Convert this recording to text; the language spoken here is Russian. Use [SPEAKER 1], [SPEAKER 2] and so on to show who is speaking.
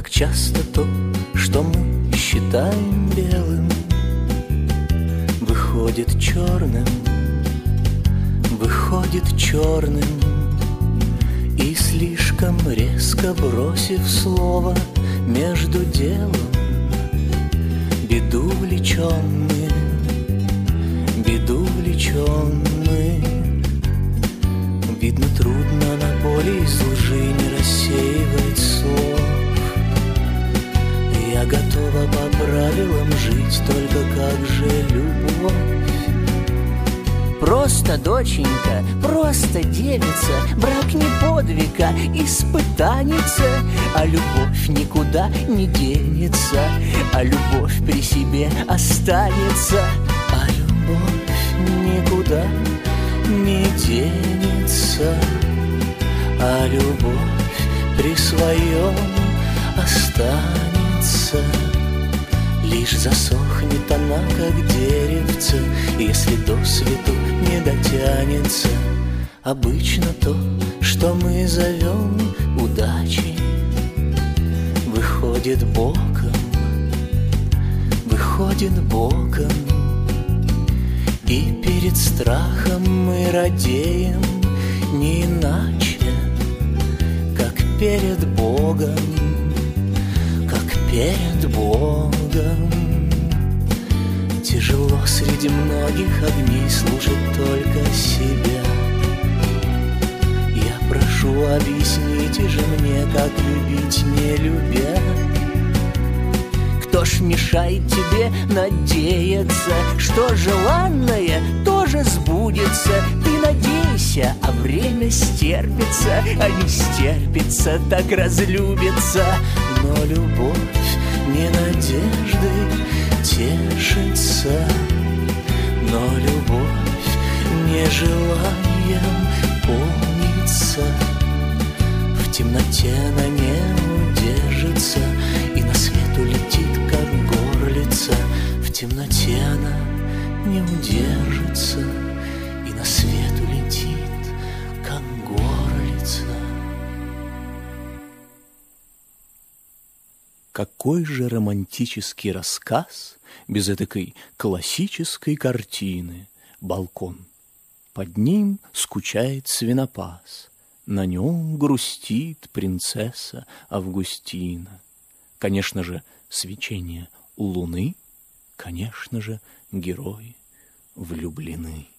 [SPEAKER 1] Как часто то, что мы считаем белым, выходит черным, выходит черным. И слишком резко бросив слово между делом, беду влечем мы, беду влечем мы. Видно, трудно на поле из лжи не рассеивать слов. Я готова по правилам жить, только как же любовь? Просто доченька, просто девица, брак не подвиг, а испытаница. А любовь никуда не денется, а любовь при себе останется. А любовь никуда не денется, а любовь при своем останется. Лишь засохнет она, как деревце, если до свету не дотянется. Обычно то, что мы зовем удачей, выходит боком, выходит боком. И перед страхом мы радеем не иначе, как перед Богом, как перед Богом. Тяжело среди многих огней служит только себя. Я прошу, объясните же мне, как любить, не любя. Кто ж мешает тебе надеяться, что желанное тоже сбудется? Ты надейся, а время стерпится, а не стерпится, так разлюбится. Но любовь не надеждой тешится, но любовь не желанием полнится. В темноте она не удержится и на свет улетит, как горлица. В темноте она не удержится и на свет улетит, как горлица. Какой же романтический рассказ без этакой классической картины? Балкон. Под ним скучает свинопас, на нем грустит принцесса Августина. Конечно же, свечение у луны, конечно же, герои влюблены.